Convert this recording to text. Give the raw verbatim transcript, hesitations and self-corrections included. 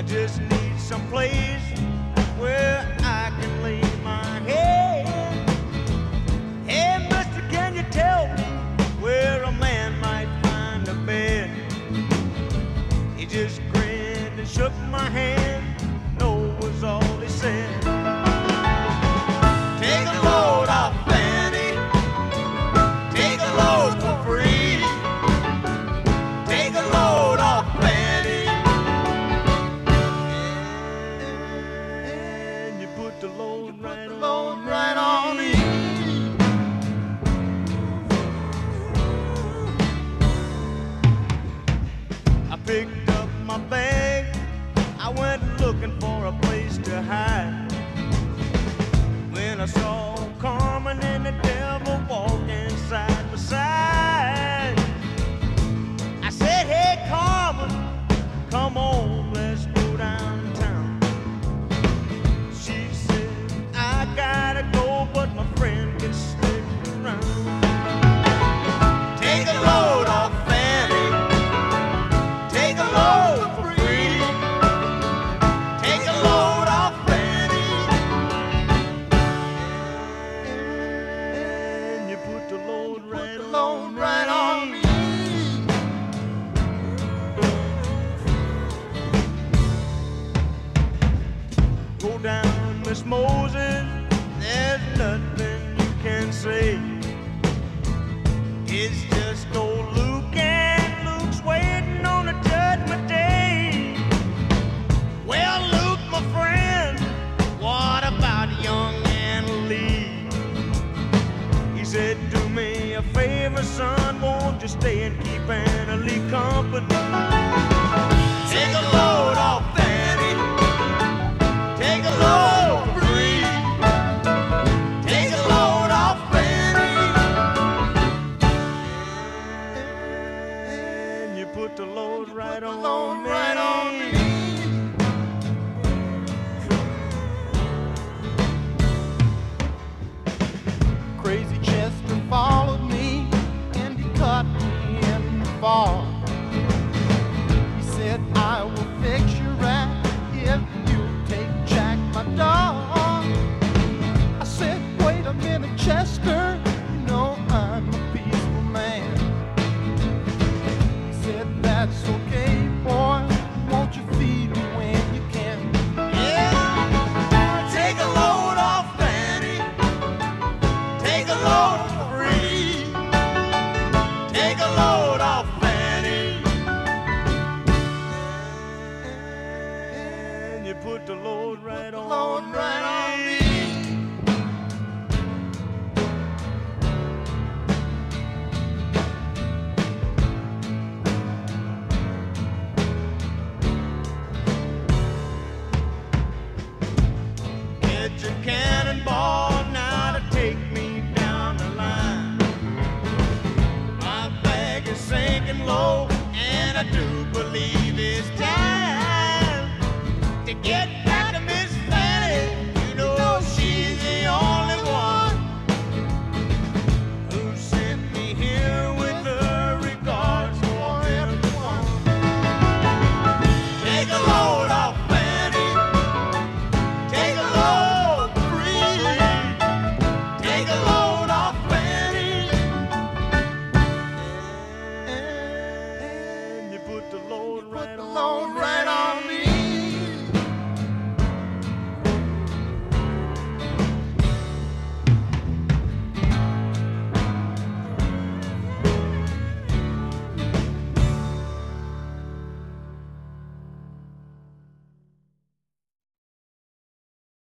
just need some place where I can lay my head. Hey, mister, can you tell me where a man might find a bed? He just grinned and shook my hand. No was all he said. Take a load off Fanny. Take a load for free. Take a load off Fanny. And you put the load right on, right on me. I picked up my bag. I went looking for a place to hide. When I saw Carmen and the devil walking side by side, I said, hey Carmen, come on, let's go downtown. She said, I gotta go, but my friend can stick around. Take a load off Fanny. Take a load for free. Take a load off Fanny. And you put the load right on, right on me. Go down, Miss Moses, there's nothing you can say. It's just old Luke, and Luke's waiting on the judgment day. Well, Luke, my friend, what about young Anna Lee? He said, do me a favor, son, won't you stay and keep Anna Lee company? Take a load off Fanny. Take a load for free. Take a load off Fanny. And you put the load right on me. Right on me. Crazy Chester followed me and he cut me in the fall. He said, I will fix you right if you take Jack, my dog. I said, wait a minute, Chester, you know I'm a peaceful man. He said, that's okay, boy, won't you feed me when you can? Yeah, take a load off Fanny. Take a load for free. Take a load off Fanny. And you put the load right on, load right on me. Get your cannonball now to take me down the line. My bag is sinking low, and I do